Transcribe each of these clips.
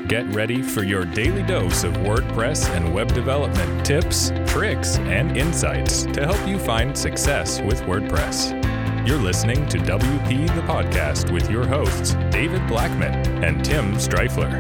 Get ready for your daily dose of WordPress and web development tips, tricks, and insights to help you find success with WordPress. You're listening to WP the Podcast with your hosts, David Blackman and Tim Streifler.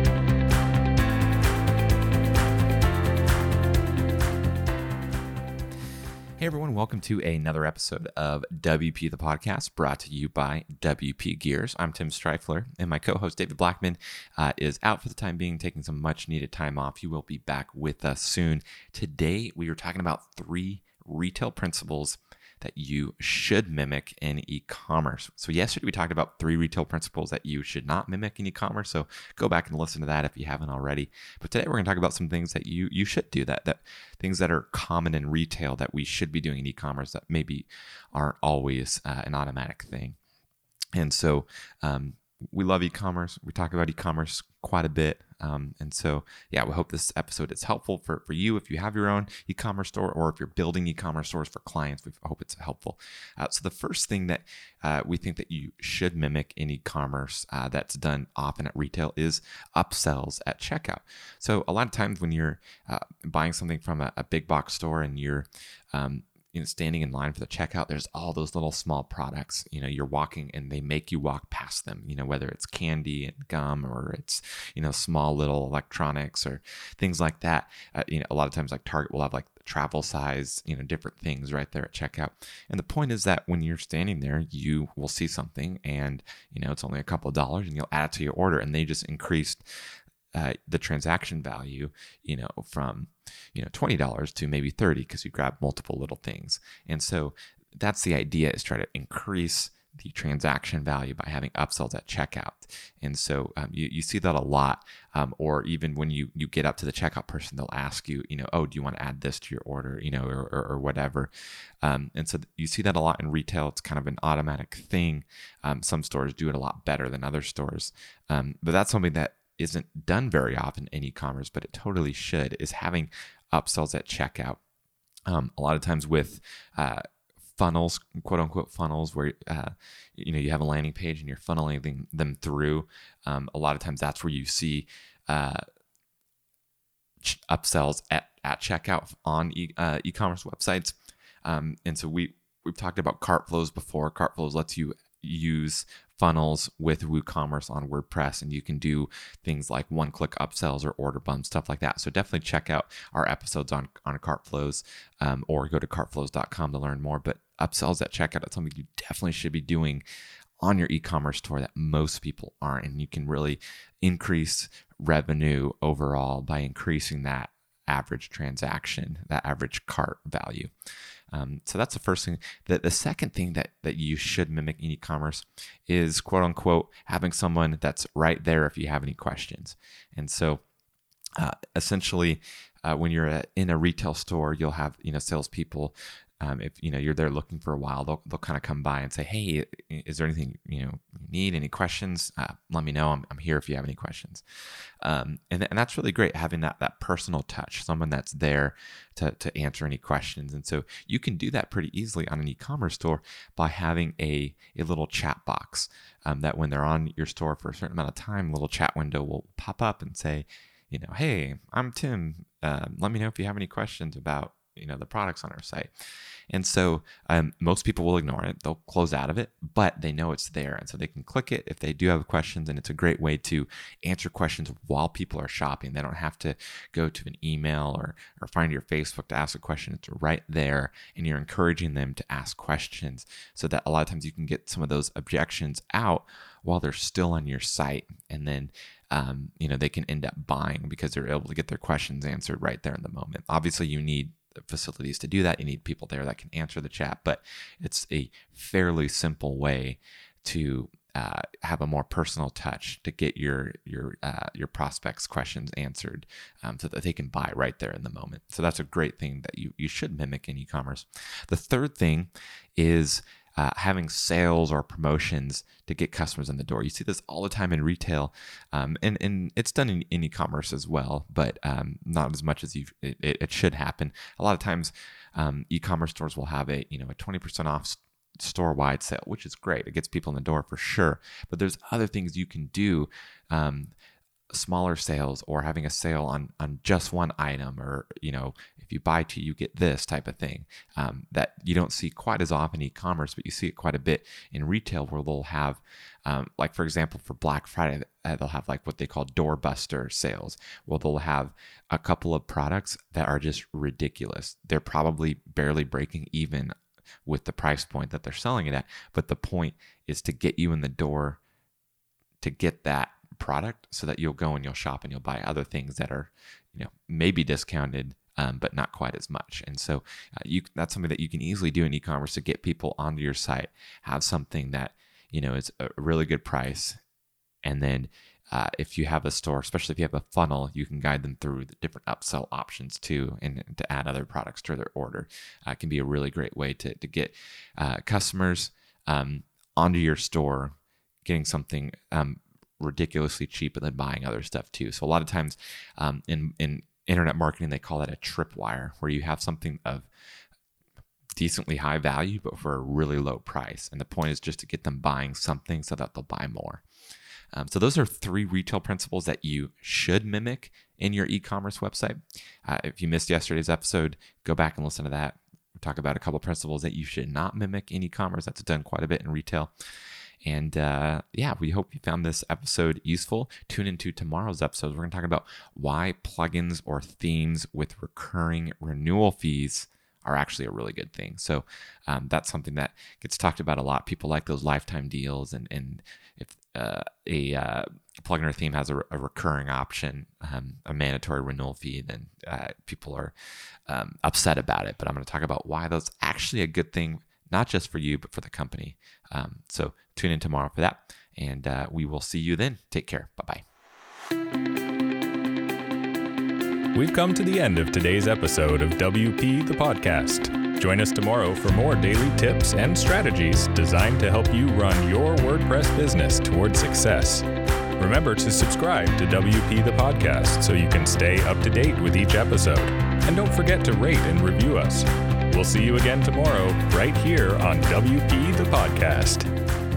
Hey everyone, welcome to another episode of WP the Podcast, brought to you by WP Gears. I'm Tim Streifler, and my co-host David Blackman is out for the time being, taking some much-needed time off. He will be back with us soon. Today, we are talking about 3 retail principles that you should mimic in e-commerce. So yesterday we talked about 3 retail principles that you should not mimic in e-commerce. So go back and listen to that if you haven't already. But today we're going to talk about some things that you should do, that things that are common in retail that we should be doing in e-commerce that maybe aren't always an automatic thing. And so we love e-commerce. We talk about e-commerce quite a bit. And so, we hope this episode is helpful for you if you have your own e-commerce store or if you're building e-commerce stores for clients. We hope it's helpful. So the first thing that we think that you should mimic in e-commerce that's done often at retail is upsells at checkout. So a lot of times when you're buying something from a big box store and you're standing in line for the checkout, there's all those little small products, you're walking and they make you walk past them, whether it's candy and gum or it's, small little electronics or things like that. A lot of times like Target will have like travel size, different things right there at checkout. And the point is that when you're standing there, you will see something and, it's only a couple of dollars and you'll add it to your order, and they just increased the transaction value, from $20 to maybe $30 because you grab multiple little things. And so that's the idea, is try to increase the transaction value by having upsells at checkout. And so you see that a lot, or even when you get up to the checkout person, they'll ask you, oh, do you want to add this to your order, or whatever. And so you see that a lot in retail. It's kind of an automatic thing. Some stores do it a lot better than other stores. But that's something that isn't done very often in e-commerce, but it totally should, is having upsells at checkout. A lot of times with funnels, quote unquote funnels, where you have a landing page and you're funneling them through. A lot of times that's where you see upsells at checkout on e-commerce websites. And so we've talked about cart flows before. Cart flows lets you use funnels with WooCommerce on WordPress, and you can do things like one-click upsells or order bumps, stuff like that. So definitely check out our episodes on cart flows, or go to cartflows.com to learn more. But upsells at checkout is something you definitely should be doing on your e-commerce store that most people aren't, and you can really increase revenue overall by increasing that average transaction, that average cart value. So that's the first thing. The second thing that you should mimic in e-commerce is, quote unquote, having someone that's right there if you have any questions. And so essentially, when you're in a retail store, you'll have, salespeople. If you're there looking for a while, they'll kind of come by and say, "Hey, is there anything you need? Any questions? Let me know. I'm here if you have any questions." And that's really great, having that personal touch, someone that's there to answer any questions. And so you can do that pretty easily on an e-commerce store by having a little chat box that when they're on your store for a certain amount of time, a little chat window will pop up and say, "Hey, I'm Tim. Let me know if you have any questions about the products on our site." And so most people will ignore it. They'll close out of it, but they know it's there. And so they can click it if they do have questions. And it's a great way to answer questions while people are shopping. They don't have to go to an email or find your Facebook to ask a question. It's right there. And you're encouraging them to ask questions so that a lot of times you can get some of those objections out while they're still on your site. And then they can end up buying because they're able to get their questions answered right there in the moment. Obviously, you need facilities to do that. You need people there that can answer the chat, but it's a fairly simple way to have a more personal touch to get your prospects' questions answered, so that they can buy right there in the moment. So that's a great thing that you should mimic in e-commerce. The third thing is having sales or promotions to get customers in the door. You see this all the time in retail, and it's done in e-commerce as well, but not as much as it should happen. A lot of times, e-commerce stores will have a 20% off store-wide sale, which is great. It gets people in the door for sure. But there's other things you can do smaller sales or having a sale on just one item, or if you buy two you get this type of thing, that you don't see quite as often in e-commerce, but you see it quite a bit in retail, where they'll have like, for example, for Black Friday, they'll have like what they call doorbuster sales. Well, they'll have a couple of products that are just ridiculous. They're probably barely breaking even with the price point that they're selling it at, but the point is to get you in the door to get that product, so that you'll go and you'll shop and you'll buy other things that are maybe discounted, but not quite as much. And so that's something that you can easily do in e-commerce to get people onto your site, have something that is a really good price. And then if you have a store, especially if you have a funnel, you can guide them through the different upsell options too, and to add other products to their order. It can be a really great way to get customers onto your store, getting something ridiculously cheap, and then buying other stuff too. So a lot of times in internet marketing, they call that a tripwire, where you have something of decently high value, but for a really low price. And the point is just to get them buying something so that they'll buy more. So those are 3 retail principles that you should mimic in your e-commerce website. If you missed yesterday's episode, go back and listen to that. We talk about a couple principles that you should not mimic in e-commerce. That's done quite a bit in retail. And we hope you found this episode useful. Tune into tomorrow's episode. We're going to talk about why plugins or themes with recurring renewal fees are actually a really good thing. So that's something that gets talked about a lot. People like those lifetime deals, and if a plugin or theme has a recurring option, a mandatory renewal fee, then people are upset about it. But I'm going to talk about why that's actually a good thing, not just for you, but for the company. So tune in tomorrow for that, and we will see you then. Take care. Bye-bye. We've come to the end of today's episode of WP the Podcast. Join us tomorrow for more daily tips and strategies designed to help you run your WordPress business towards success. Remember to subscribe to WP the Podcast so you can stay up to date with each episode. And don't forget to rate and review us. We'll see you again tomorrow right here on WP the Podcast.